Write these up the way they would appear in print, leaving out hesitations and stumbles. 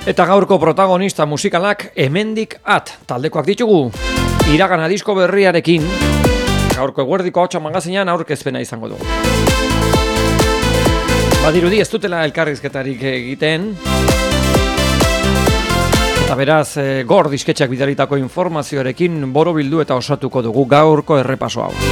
Eta gaurko protagonista musikalak hemendik at taldekoak ditugu. Iragana disko berriarekin gaurko eguerdiko ahotsa magazinean aurkezpena izango dugu. Badirudi ez dutela elkarrizketarik egiten. Eta beraz, Gor disketxeak bidalitako informazioarekin borobildu eta osatuko dugu gaurko errepaso hau.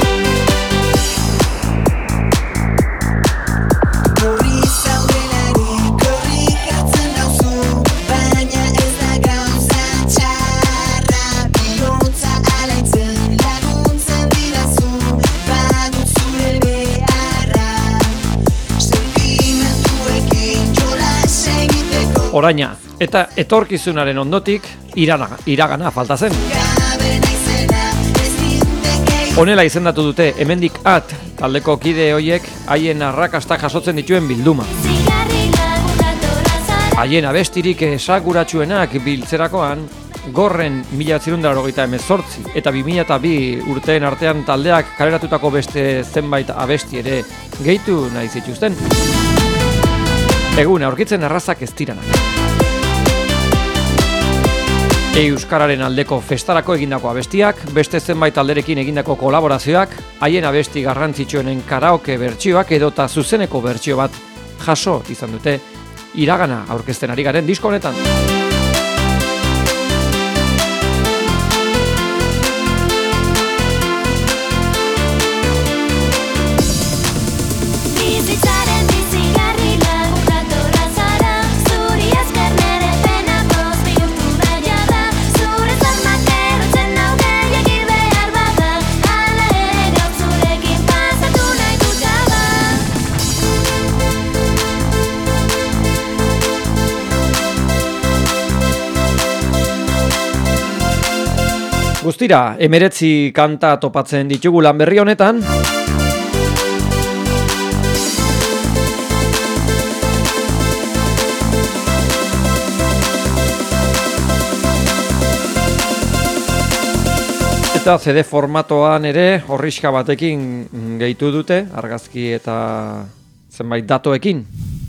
Oraina, eta etorkizunaren ondotik iragana falta zen. Honela izendatu dute hemendik at taldeko kide hoiek haien arrakasta jasotzen dituen bilduma. Haien abestirik esaguratsuenak biltzerakoan Gorren 1988 eta 2002 urteen artean taldeak kaleratutako beste zenbait abesti ere gehitu nahi zituzten. Egun aurkitzen errazak ez diranak. Euskararen aldeko festarako egindako abestiak, beste zenbait alderekin egindako kolaborazioak, haien abesti garrantzitsuenen karaoke bertsioak edota zuzeneko bertsio bat jaso izan dute iragana aurkezten ari garen disko honetan. Guztira, 19 kanta topatzen ditugu lan berri honetan. Eta CD formatoan ere horrixka batekin gehitu dute, argazki eta zenbait datoekin.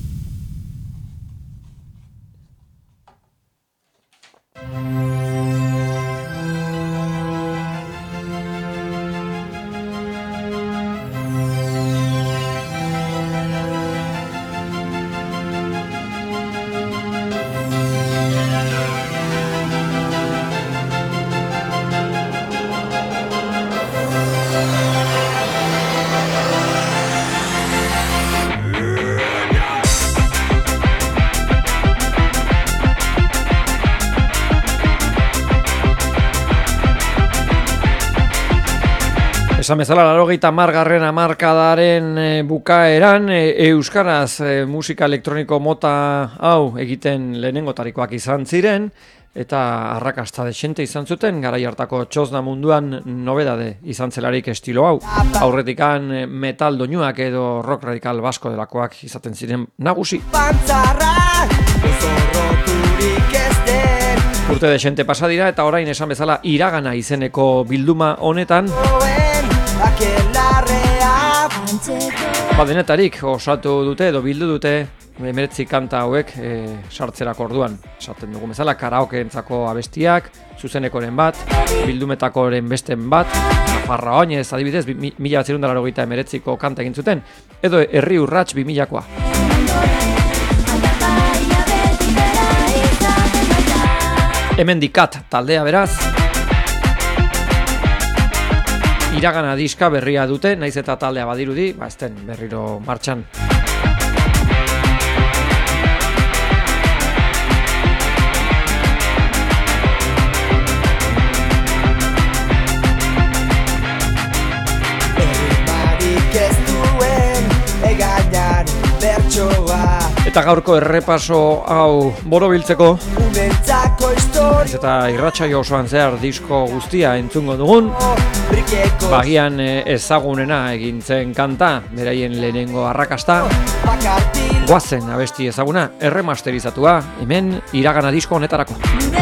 Esan bezala, 80. hamarkadaren bukaeran euskaraz musika elektroniko mota hau egiten lehenengotarikoak izan ziren eta arrakasta dexente izan zuten garai hartako txosna munduan nobedade izan zelarik estilo hau. Aurretikan metal doinuak edo rock radikal basko delakoak izaten ziren nagusi. Urte dexente pasa dira eta orain esan bezala iragana izeneko bilduma honetan denetarik osatu dute edo bildu dute 19 kanta hauek sartzerako orduan. Esaten dugu bezala karaokeentzako abestiak, zuzenekoren bat, bildumetakoren besten bat, Nafarra Oinez adibidez 1989ko kanta egin zuten, edo Herri Urrats 2000koa. Hemendik at taldea beraz. Iragana diska berria dute, naiz eta taldea badirudi, ezten berriro martxan. Eta gaurko errepaso hau borobiltzeko, eta irratsaio osoan zehar disko guztia entzungo dugun, bagian ezagunena egintzen kanta, beraien lehenengo arrakasta, goazen abesti ezaguna, erremasterizatua, hemen iragana disko honetarako.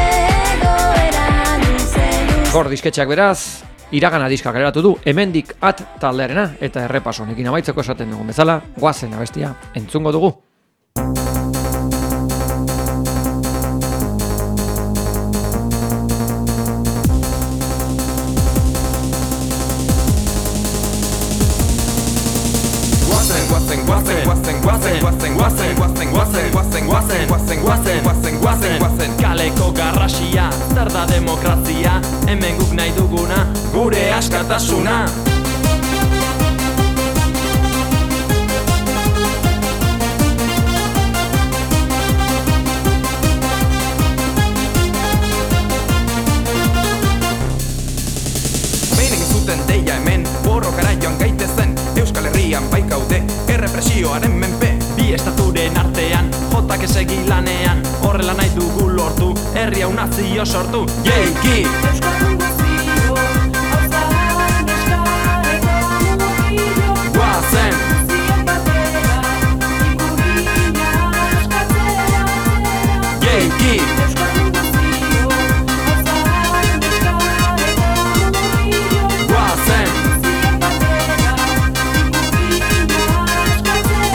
Gor disketxeak beraz, iragana diska kaleratu du, hemendik at taldearena, eta errepaso honekin amaitzeko esaten dugun bezala, goazen abestia entzungo dugu. konstituzioaren menpe, bi estaturen artean, jotak esegi lanean, horrela nahi dugu lortu, herri hau nazio sortu, jeiki! Euskaldun guztio, hauza neska eta mugillo. Guazen! Guztien batera, ikurriña askatzera. Jeiki! Euskaldun guztio, hauza neska eta mugillo. Guazen! Guztien batera, ikurriña askatzera.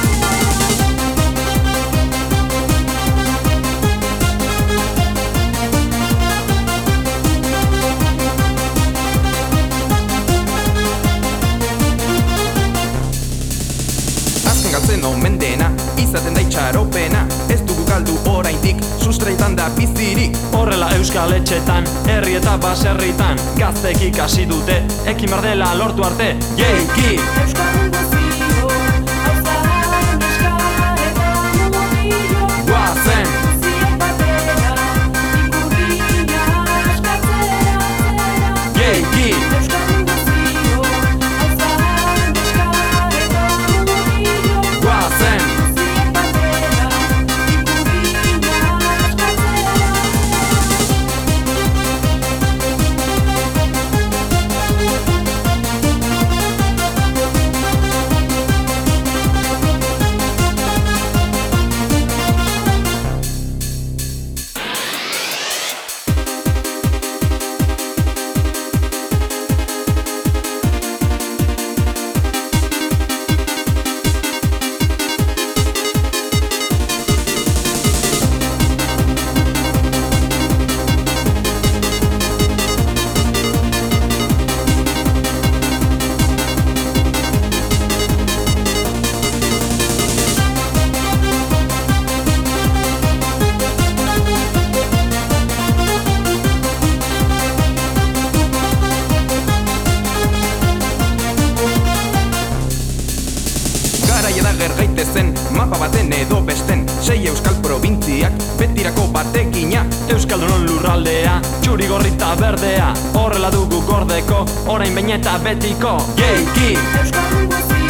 Azken galtzen omen dena, izaten da itxaropena, ez dugu galdu oraindik, sustraitan da bizirik. Horrela euskal etxetan, herri eta baserritan, gaztek ikasi dute, ekin berdela lortu arte, jeiki! Euskaldun guztio, hauza neska eta mugillo. Guazen! Guztien batera, ikurriña askatzera. Jeiki! Euskaldun guztio, hauza neska eta mugillo. Guazen! Guztien batera, ikurriña askatzera. Garaia da gergaitezen, mapa baten edo besten, 6 euskal probintziak, betirako batekina, Euskaldunon lurraldea, txuri gorrita berdea, horrela dugu gordeko, orain behin eta betiko, jeiki! Euskaldun guztio,